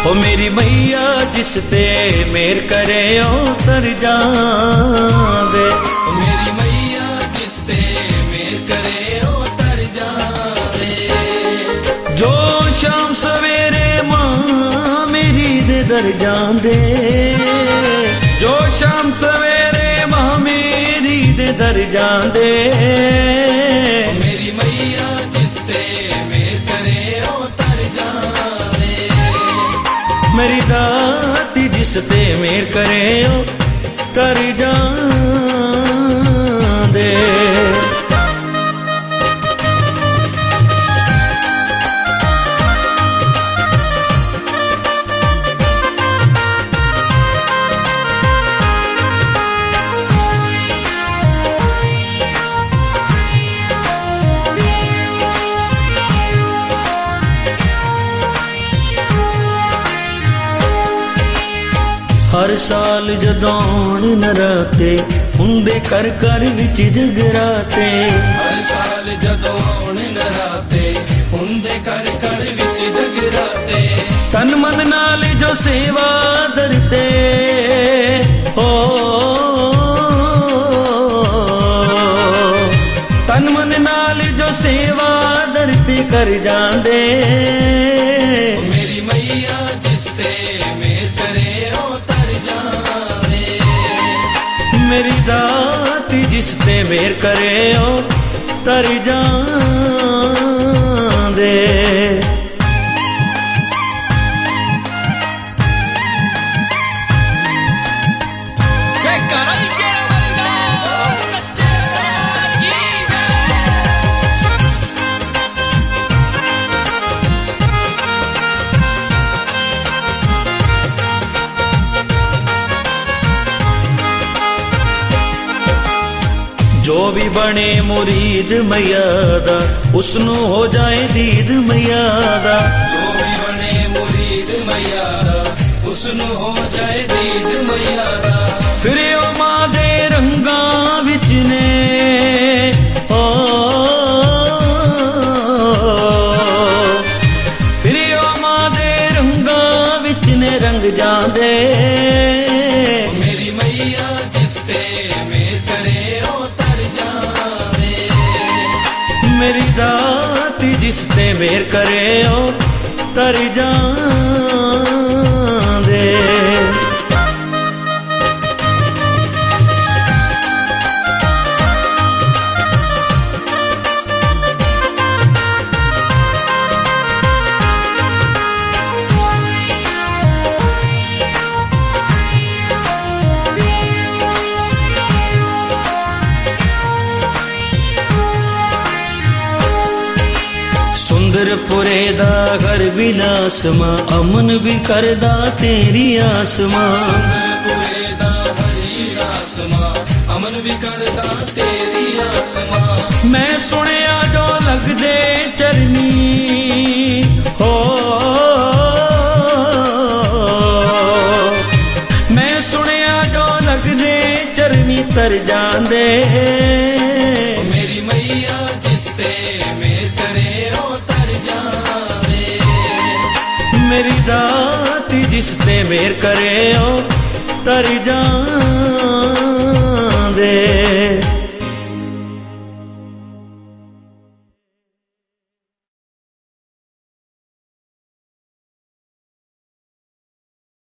ओ मेरी मैया जिस ते मेर करे ओ तर जावे, ओ मेरी मैया जिस ते मेर करे ओ तर जावे। जो शाम सवेरे मां मेरी दे दर जांदे, जो शाम सवेरे मां मेरी दे दर जांदे। मेरी मैया जिस ते मेर करे ओ तर जावे। मेरी दाती जिस ते मेर करे ओ तर जांदे। हर साल जदौन नराते हुंदे कर कर विच जगराते, हर साल जदों आउण नराते हुंदे कर कर विच जगराते। तन मन नाल जो सेवा दरते हो, तन मन नाल जो सेवा दरते कर जांदे। मेरी मैया जिस ते मेर करे ओ तर जावे। मेरी दाती जिस ते मेर करे ओ तर जांदे। जो भी बने मुरीद मैया दा उसनू हो जाए दीद मैया दा। जो भी बने मुरीद मैया दा उसनू हो जाए दीद मैया दा। फिर ओ मां दे रंगां विच ने ओ, फिर ओ मां दे रंगां विच ने रंग जांदे। मेरी मैया जिस ते मेर करे ओ तर जावे। मेरी दाती जिस ते मेर करे ओ तर जांदे। सुंदरपुरे दा घर विलास मां अमन भी करदा तेरी आस मां। सुंदरपुरे दा हरी रास मां अमन भी करदा तेरी आस मां। मैं सुनिया जो लगदे चरनी हो, मैं सुनिया जो लगदे चरनी तर जांदे। मेरी मैया जिस ते मेर करे ओ तर जावे। मेरी दाती जिस ते मेर करे ओ तर जांदे।